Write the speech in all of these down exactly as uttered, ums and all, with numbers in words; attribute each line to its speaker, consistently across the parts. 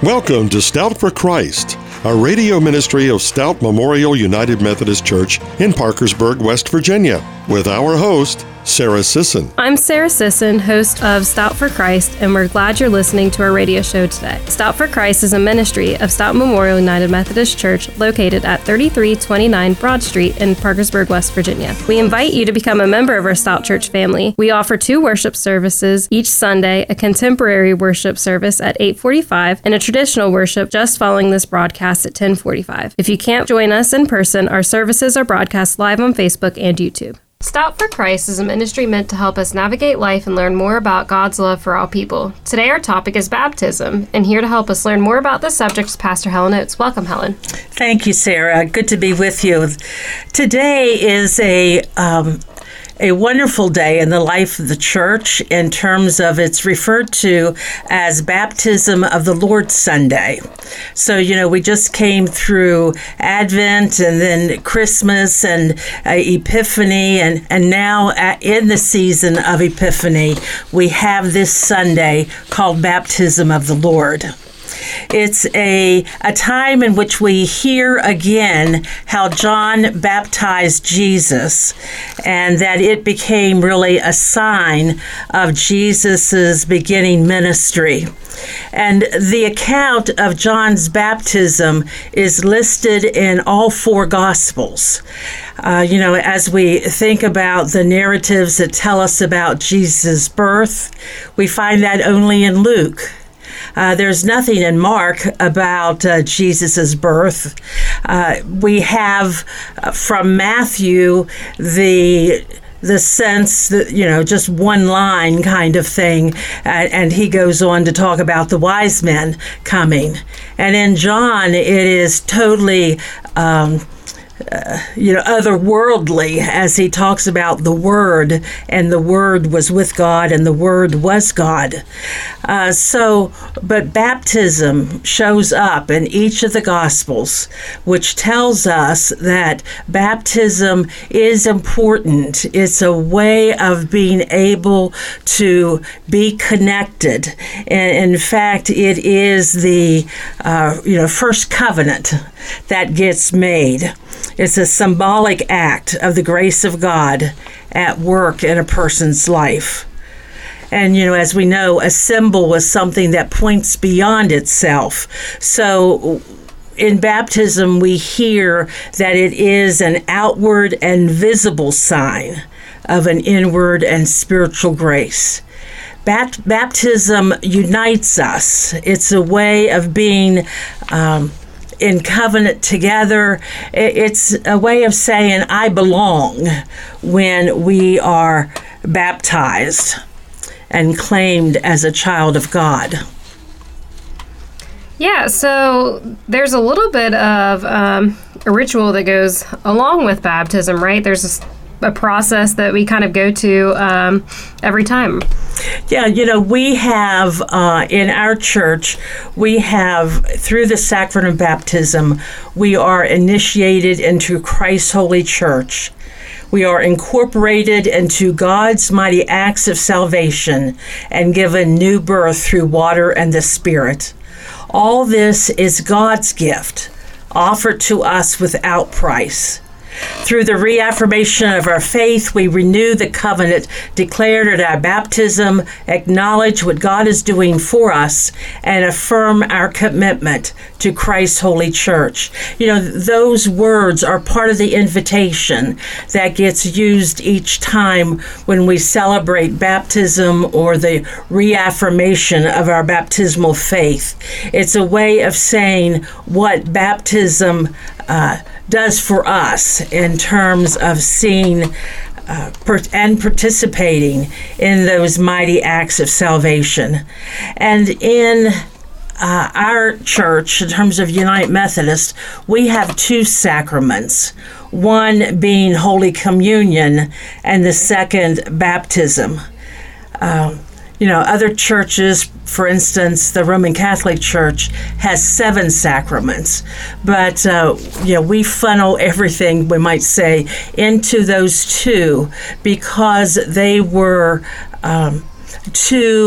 Speaker 1: Welcome to Stout for Christ, a radio ministry of Stout Memorial United Methodist Church in Parkersburg, West Virginia, with our host, Sarah Sisson.
Speaker 2: I'm Sarah Sisson, host of Stout for Christ, and we're glad you're listening to our radio show today. Stout for Christ is a ministry of Stout Memorial United Methodist Church located at thirty-three twenty-nine Broad Street in Parkersburg, West Virginia. We invite you to become a member of our Stout Church family. We offer two worship services each Sunday, a contemporary worship service at eight forty-five and a traditional worship just following this broadcast at ten forty-five. If you can't join us in person, our services are broadcast live on Facebook and YouTube. Stout for Christ is a ministry meant to help us navigate life and learn more about God's love for all people. Today our topic is baptism, and here to help us learn more about this subject is Pastor Helen Oates. Welcome, Helen.
Speaker 3: Thank you, Sarah. Good to be with you. Today is a um, a wonderful day in the life of the church in terms of it's referred to as Baptism of the Lord Sunday. So, you know, we just came through Advent and then Christmas and uh, Epiphany, and, and now at, in the season of Epiphany, we have this Sunday called Baptism of the Lord. It's a, a time in which we hear again how John baptized Jesus, and that it became really a sign of Jesus's beginning ministry. And the account of John's baptism is listed in all four Gospels. Uh, you know, as we think about the narratives that tell us about Jesus' birth, we find that only in Luke. Uh, there's nothing in Mark about uh, Jesus' birth. Uh, we have uh, from Matthew the the sense that, you know, just one line kind of thing, uh, and he goes on to talk about the wise men coming. And in John, it is totally um, Uh, you know, otherworldly, as he talks about the Word, and the Word was with God, and the Word was God. Uh, so, but baptism shows up in each of the Gospels, which tells us that baptism is important. It's a way of being able to be connected. And in fact, it is the, uh, you know, first covenant that gets made. It's a symbolic act of the grace of God at work in a person's life. And, you know, as we know, a symbol is something that points beyond itself. So in baptism, we hear that it is an outward and visible sign of an inward and spiritual grace. Bat- baptism unites us. It's a way of being um, in covenant together. It's a way of saying I belong when we are baptized and claimed as a child of God.
Speaker 2: Yeah, so there's a little bit of um, a ritual that goes along with baptism, right? There's a, a process that we kind of go to um, every time.
Speaker 3: Yeah, you know, we have uh, in our church, we have, through the sacrament of baptism, we are initiated into Christ's holy church. We are incorporated into God's mighty acts of salvation and given new birth through water and the Spirit. All this is God's gift, offered to us without price. Through the reaffirmation of our faith, we renew the covenant declared at our baptism, acknowledge what God is doing for us, and affirm our commitment to Christ's holy church. You know, those words are part of the invitation that gets used each time when we celebrate baptism or the reaffirmation of our baptismal faith. It's a way of saying what baptism uh, does for us in terms of seeing uh, per- and participating in those mighty acts of salvation. And in uh, our church, in terms of United Methodist, we have two sacraments, one being Holy Communion and the second baptism. Uh, You know, other churches, for instance, the Roman Catholic Church has seven sacraments, but, uh, you know, we funnel everything, we might say, into those two because they were um, two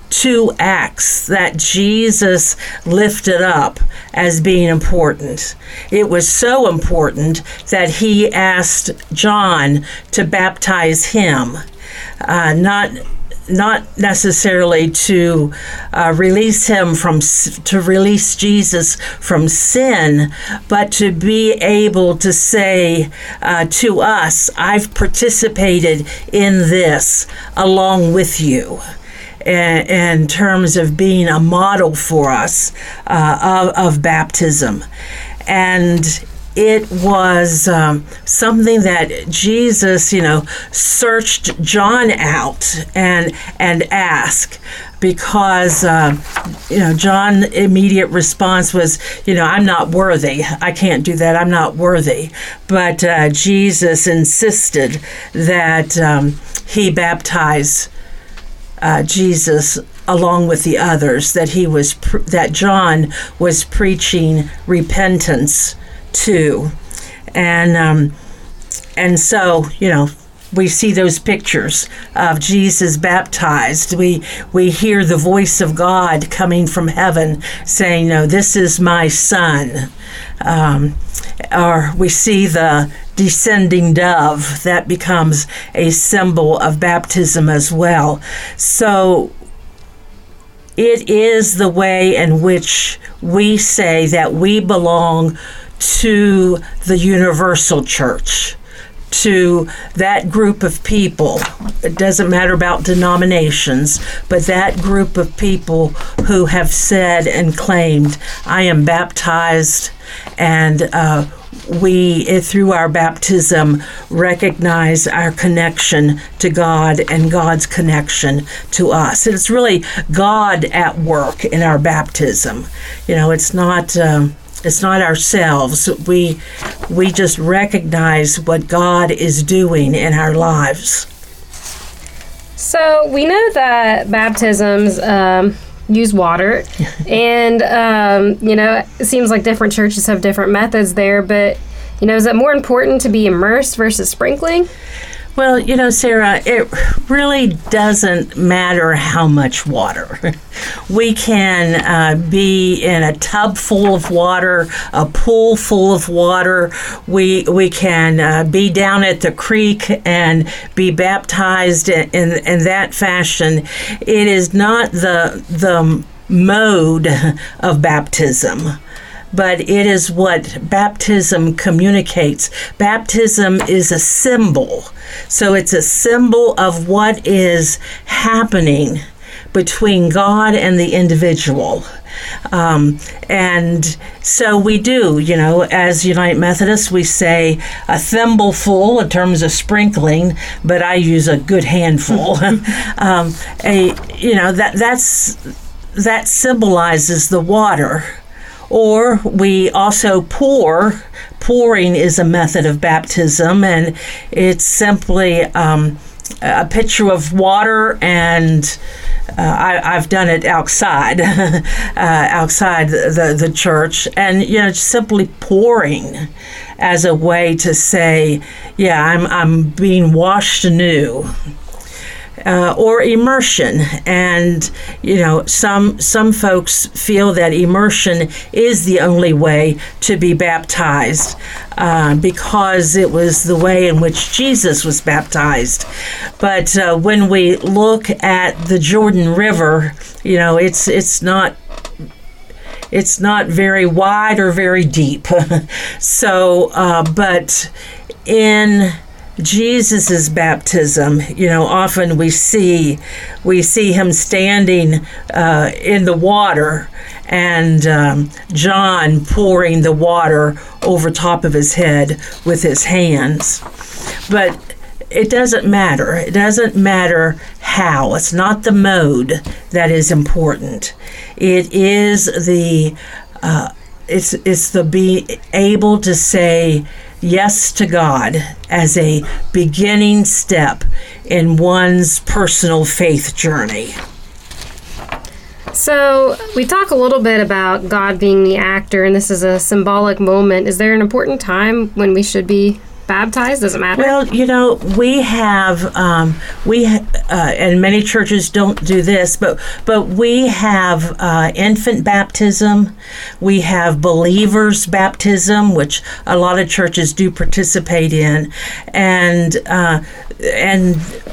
Speaker 3: two acts that Jesus lifted up as being important. It was so important that he asked John to baptize him, uh, not not necessarily to uh, release him from to release Jesus from sin, but to be able to say uh, to us, I've participated in this along with you, in terms of being a model for us uh, of, of baptism. And it was um, something that Jesus, you know, searched John out and and asked, because, uh, you know, John's immediate response was, you know, I'm not worthy. I can't do that. I'm not worthy. But uh, Jesus insisted that um, he baptize uh, Jesus along with the others, that he was pre- that John was preaching repentance to. And um, and so, you know, we see those pictures of Jesus baptized. We we hear the voice of God coming from heaven saying, no, this is my son. Um, or we see the descending dove. That becomes a symbol of baptism as well. So it is the way in which we say that we belong to the universal church, to that group of people. It doesn't matter about denominations, but that group of people who have said and claimed, I am baptized, and uh, we, through our baptism, recognize our connection to God and God's connection to us. And it's really God at work in our baptism. You know, it's not... Um, It's not ourselves. We we just recognize what God is doing in our lives.
Speaker 2: So we know that baptisms um, use water, and um, you know, it seems like different churches have different methods there. But you know, is it more important to be immersed versus sprinkling?
Speaker 3: Well, you know, Sarah, it really doesn't matter how much water. We can uh, be in a tub full of water, a pool full of water. We we can uh, be down at the creek and be baptized in, in, in that fashion. It is not the the mode of baptism, but it is what baptism communicates. Baptism is a symbol. So it's a symbol of what is happening between God and the individual. Um, and so we do, you know, as United Methodists, we say a thimbleful in terms of sprinkling, but I use a good handful. um, a, you know, that that's that symbolizes the water. Or we also pour. Pouring is a method of baptism, and it's simply um, a pitcher of water, and uh, I, I've done it outside, uh, outside the, the, the church, and you know, simply pouring as a way to say, yeah, I'm I'm being washed anew. Uh, or immersion, and you know, some some folks feel that immersion is the only way to be baptized uh, because it was the way in which Jesus was baptized. But uh, when we look at the Jordan River, you know, it's it's not it's not very wide or very deep. so, uh, but in Jesus's baptism, you know, often we see we see him standing uh, in the water, and um, John pouring the water over top of his head with his hands. But it doesn't matter. It doesn't matter how. It's not the mode that is important. It is the uh, it's it's the be able to say yes to God as a beginning step in one's personal faith journey.
Speaker 2: So we talk a little bit about God being the actor, and this is a symbolic moment. Is there an important time when we should be baptized? Does it matter?
Speaker 3: Well, you know, we have um, we uh, and many churches don't do this, but but we have uh, infant baptism. We have believers baptism, which a lot of churches do participate in, and uh, and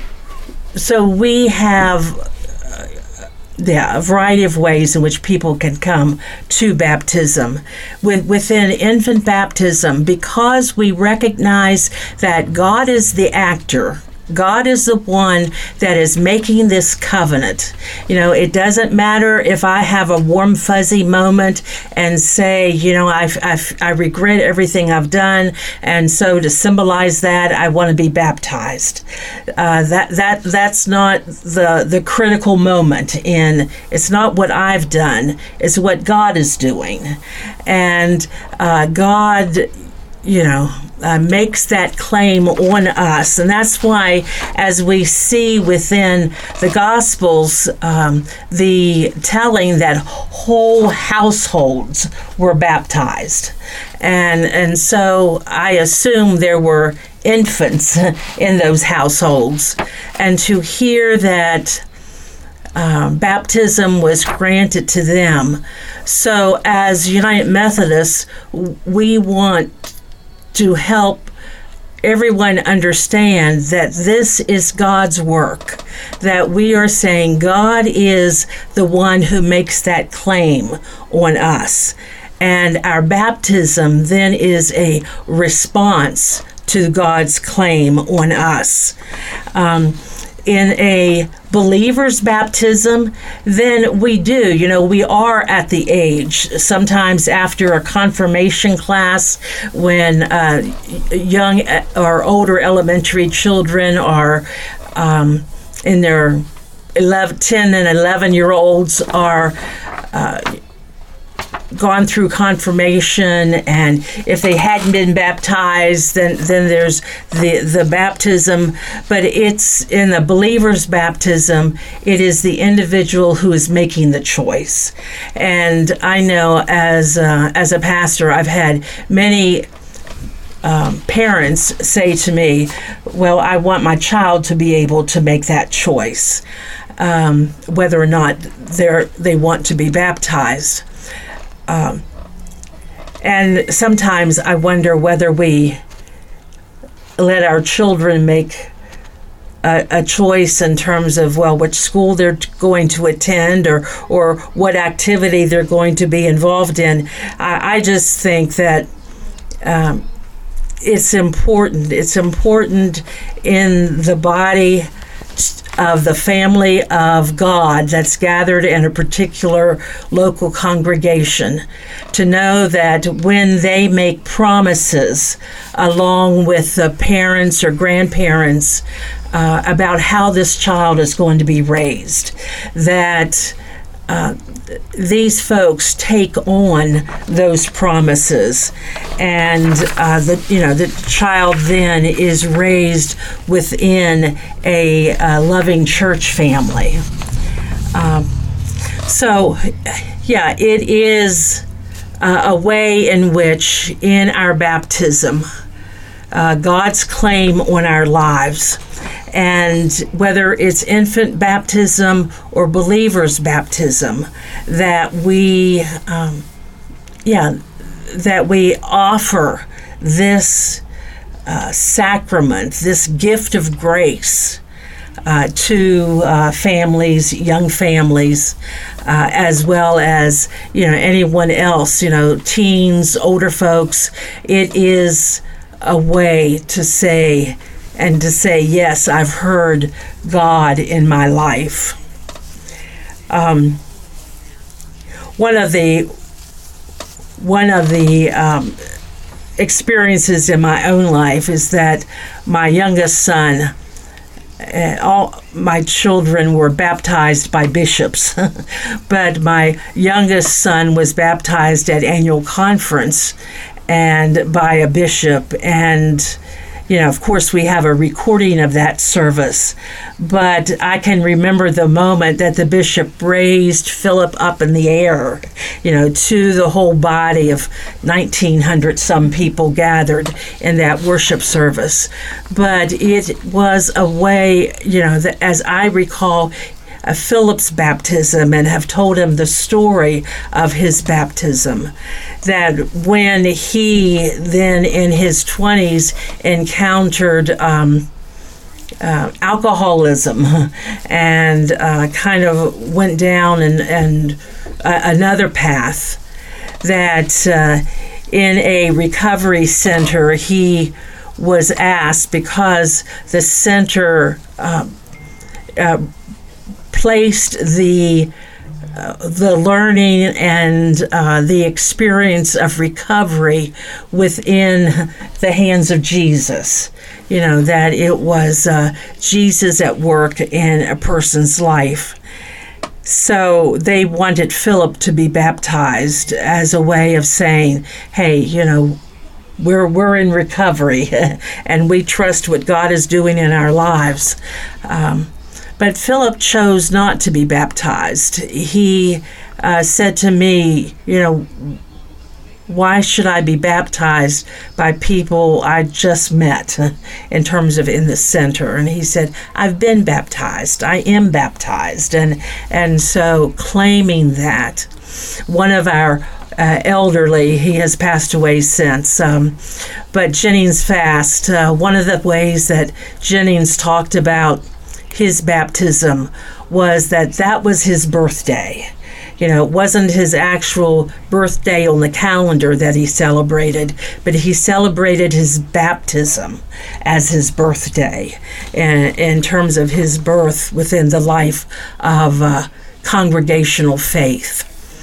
Speaker 3: so we have. Yeah, a variety of ways in which people can come to baptism. With, within infant baptism, because we recognize that God is the actor, God is the one that is making this covenant. You know, it doesn't matter if I have a warm, fuzzy moment and say, you know, I've, I've, I regret everything I've done, and so to symbolize that, I want to be baptized. Uh, that that that's not the the critical moment. In it's not what I've done; it's what God is doing, and uh, God, you know. Uh, makes that claim on us. And that's why, as we see within the Gospels, um, the telling that whole households were baptized. And, and so I assume there were infants in those households. And to hear that Uh, baptism was granted to them. So as United Methodists, we want to help everyone understand that this is God's work, that we are saying God is the one who makes that claim on us. And our baptism then is a response to God's claim on us. Um, in a believer's baptism, then we do, you know, we are at the age, sometimes after a confirmation class, when uh, young or older elementary children are um, in their eleven, ten and eleven year olds are uh, gone through confirmation, and if they hadn't been baptized, then then there's the the baptism. But it's in the believer's baptism, it is the individual who is making the choice. And I know as uh, as a pastor, I've had many um, parents say to me, well, I want my child to be able to make that choice, um, whether or not they're they want to be baptized. Um, and sometimes I wonder whether we let our children make a, a choice in terms of, well, which school they're going to attend, or or what activity they're going to be involved in. I, I just think that um, it's important. It's important in the body of the family of God that's gathered in a particular local congregation, to know that when they make promises along with the parents or grandparents uh, about how this child is going to be raised, that uh, these folks take on those promises, and uh, the you know the child then is raised within a uh, loving church family. Um, so, yeah, it is uh, a way in which, in our baptism, uh, God's claim on our lives. And whether it's infant baptism or believer's baptism, that we, um, yeah, that we offer this uh, sacrament, this gift of grace uh, to uh, families, young families, uh, as well as, you know, anyone else, you know, teens, older folks. It is a way to say, and to say, yes, I've heard God in my life. Um, one of the one of the um, experiences in my own life is that my youngest son, uh, all my children were baptized by bishops, but my youngest son was baptized at annual conference and by a bishop. And you know, of course, we have a recording of that service, but I can remember the moment that the bishop raised Philip up in the air, you know, to the whole body of nineteen hundred some people gathered in that worship service. But it was a way, you know, that, as I recall, uh, Philip's baptism, and have told him the story of his baptism, that when he then in his twenties encountered um, uh, alcoholism and uh, kind of went down and, and uh, another path, that uh, in a recovery center he was asked, because the center uh, uh, placed the uh, the learning and uh, the experience of recovery within the hands of Jesus. You know, that it was uh, Jesus at work in a person's life. So they wanted Philip to be baptized as a way of saying, hey, you know, we're we're in recovery and we trust what God is doing in our lives. Um, but Philip chose not to be baptized. He uh, said to me, you know, why should I be baptized by people I just met in terms of in the center? And he said, I've been baptized. I am baptized. And, and so claiming that, one of our Uh, elderly, he has passed away since, um, but Jennings Fast, uh, one of the ways that Jennings talked about his baptism was that that was his birthday. You know, it wasn't his actual birthday on the calendar that he celebrated, but he celebrated his baptism as his birthday in, in terms of his birth within the life of uh, congregational faith.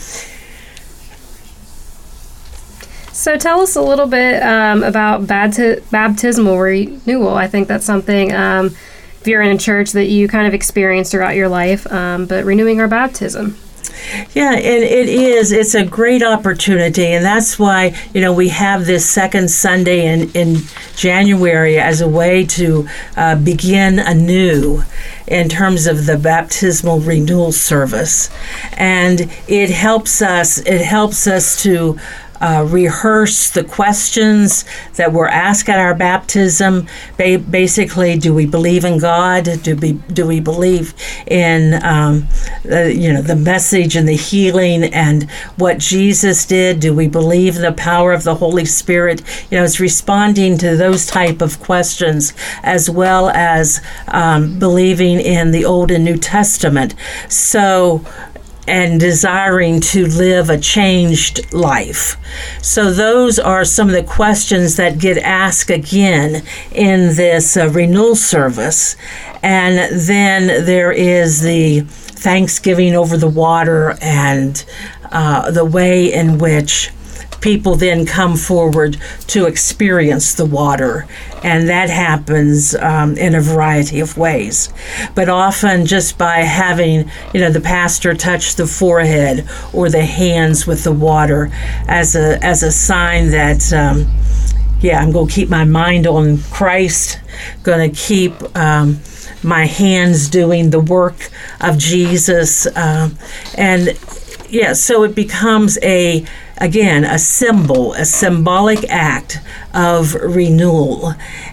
Speaker 2: So tell us a little bit um, about bapti- baptismal renewal. I think that's something, um, if you're in a church, that you kind of experience throughout your life, um, but renewing our baptism.
Speaker 3: Yeah, and it is. It's a great opportunity, and that's why, you know, we have this second Sunday in, in January as a way to uh, begin anew in terms of the baptismal renewal service. And it helps us, it helps us to Uh, rehearse the questions that were asked at our baptism. Ba- basically, do we believe in God? Do we do we believe in um, uh, you know the message and the healing and what Jesus did? Do we believe in the power of the Holy Spirit? You know, it's responding to those type of questions, as well as um, believing in the Old and New Testament. So. And desiring to live a changed life. So those are some of the questions that get asked again in this uh, renewal service. And then there is the thanksgiving over the water and uh, the way in which people then come forward to experience the water. And that happens um, in a variety of ways. But often just by having, you know, the pastor touch the forehead or the hands with the water as a as a sign that, um, yeah, I'm going to keep my mind on Christ, going to keep um, my hands doing the work of Jesus. Um, and, yeah, so it becomes a Again, a symbol, a symbolic act of renewal.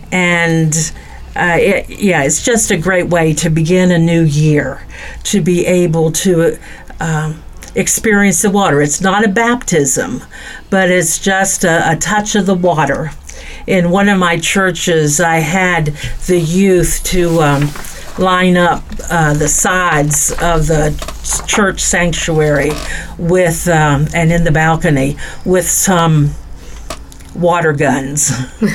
Speaker 3: And uh, it, yeah, it's just a great way to begin a new year, to be able to um, experience the water. It's not a baptism, but it's just a, a touch of the water. In one of my churches, I had the youth to um, line up uh, the sides of the church sanctuary with um, and in the balcony with some water guns.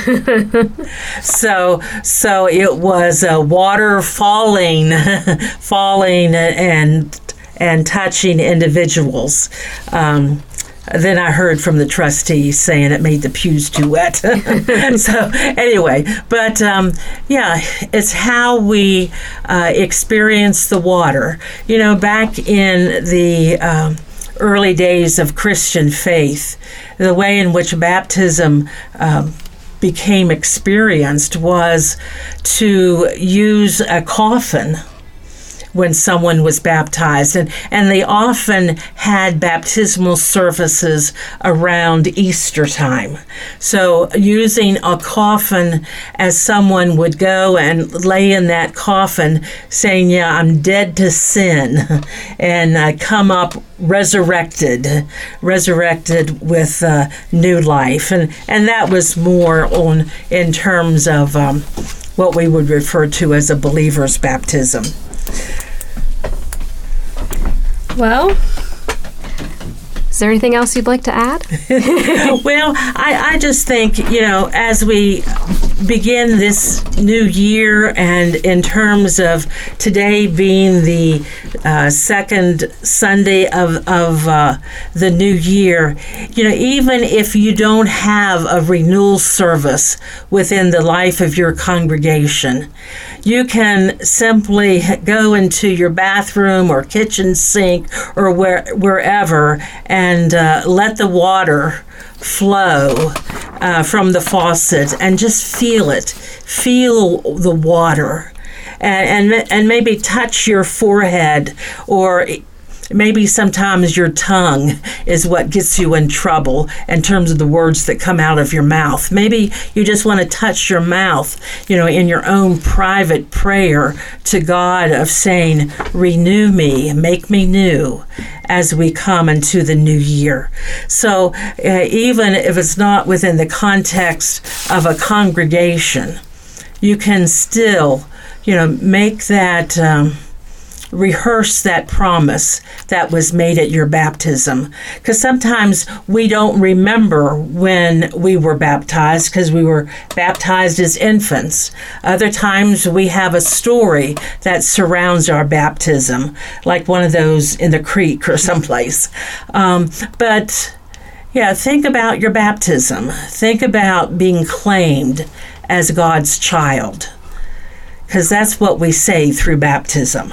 Speaker 3: so so it was uh, water falling falling and and touching individuals. Um, Then I heard from the trustees saying it made the pews too wet. So anyway, but um, yeah, it's how we uh, experience the water. You know, back in the um, early days of Christian faith, the way in which baptism um, became experienced was to use a coffin when someone was baptized. And, and they often had baptismal services around Easter time. So using a coffin as someone would go and lay in that coffin saying, yeah, I'm dead to sin, and uh, come up resurrected, resurrected with uh, new life. And, and that was more on in terms of um, what we would refer to as a believer's baptism.
Speaker 2: Well, is there anything else you'd like to add?
Speaker 3: Well, I, I just think, you know, as we begin this new year, and in terms of today being the uh, second Sunday of, of uh, the new year, you know, even if you don't have a renewal service within the life of your congregation, you can simply go into your bathroom or kitchen sink or where, wherever and uh, let the water flow uh, from the faucet and just feel it. Feel the water. And, and, and maybe touch your forehead, or maybe sometimes your tongue is what gets you in trouble in terms of the words that come out of your mouth. Maybe you just want to touch your mouth, you know, in your own private prayer to God of saying, renew me, make me new as we come into the new year. So uh, even if it's not within the context of a congregation, you can still, you know, make that... Um, rehearse that promise that was made at your baptism. Because sometimes we don't remember when we were baptized because we were baptized as infants. Other times we have a story that surrounds our baptism, like one of those in the creek or someplace. Um, but yeah, think about your baptism. Think about being claimed as God's child, because that's what we say through baptism.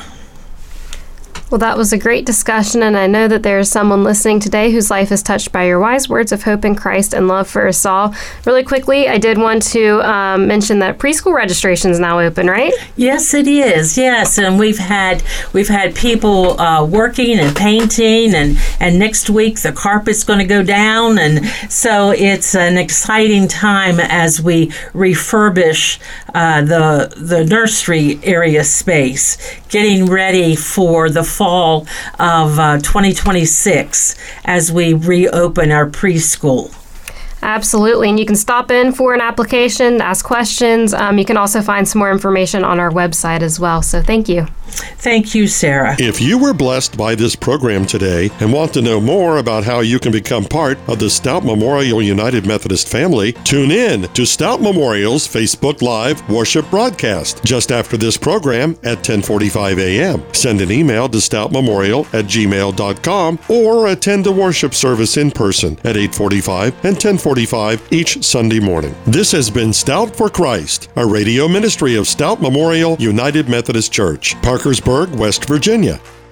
Speaker 2: Well, that was a great discussion, and I know that there is someone listening today whose life is touched by your wise words of hope in Christ and love for us all. Really quickly, I did want to um, mention that preschool registration is now open, right?
Speaker 3: Yes, it is. Yes, and we've had we've had people uh, working and painting, and, and next week the carpet's going to go down, and so it's an exciting time as we refurbish uh, the the nursery area space, getting ready for the fall of uh, twenty twenty-six as we reopen our preschool.
Speaker 2: Absolutely, and you can stop in for an application, ask questions. Um, you can also find some more information on our website as well, so thank you.
Speaker 3: Thank you, Sarah.
Speaker 1: If you were blessed by this program today and want to know more about how you can become part of the Stout Memorial United Methodist family, tune in to Stout Memorial's Facebook Live worship broadcast just after this program at ten forty-five a.m. Send an email to stout memorial at gmail dot com or attend a worship service in person at eight forty-five and ten forty-five each Sunday morning. This has been Stout for Christ, a radio ministry of Stout Memorial United Methodist Church, Parkersburg, West Virginia.